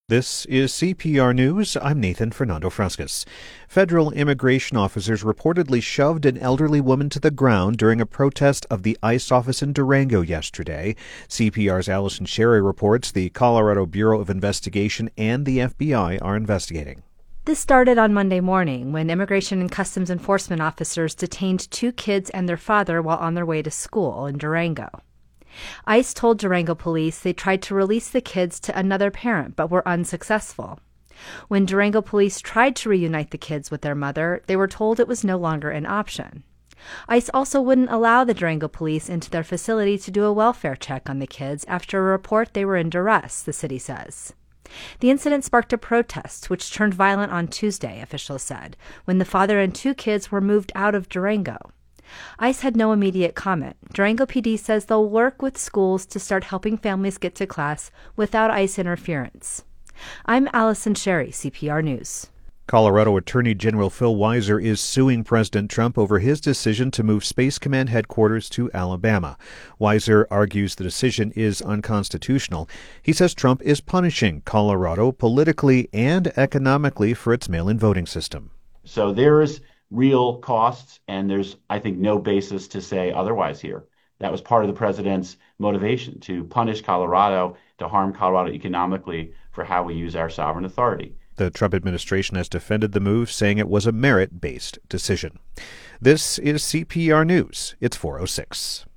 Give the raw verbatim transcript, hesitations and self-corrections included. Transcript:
This is C P R News. I'm Nathan Fernando Frascas. Federal immigration officers reportedly shoved an elderly woman to the ground during a protest of the ICE office in Durango yesterday. C P R's Allison Sherry reports the Colorado Bureau of Investigation and the F B I are investigating. This started on Monday morning when Immigration and Customs Enforcement officers detained two kids and their father while on their way to school in Durango. ICE told Durango police they tried to release the kids to another parent but were unsuccessful. When Durango police tried to reunite the kids with their mother, they were told it was no longer an option. ICE also wouldn't allow the Durango police into their facility to do a welfare check on the kids after a report they were in duress, the city says. The incident sparked a protest, which turned violent on Tuesday, officials said, when the father and two kids were moved out of Durango. ICE had no immediate comment. Durango P D says they'll work with schools to start helping families get to class without ICE interference. I'm Allison Sherry, C P R News. Colorado Attorney General Phil Weiser is suing President Trump over his decision to move Space Command headquarters to Alabama. Weiser argues the decision is unconstitutional. He says Trump is punishing Colorado politically and economically for its mail-in voting system. So there's real costs, and there's, I think, no basis to say otherwise here. That was part of the president's motivation, to punish Colorado, to harm Colorado economically for how we use our sovereign authority. The Trump administration has defended the move, saying it was a merit-based decision. This is C P R News. It's four oh six.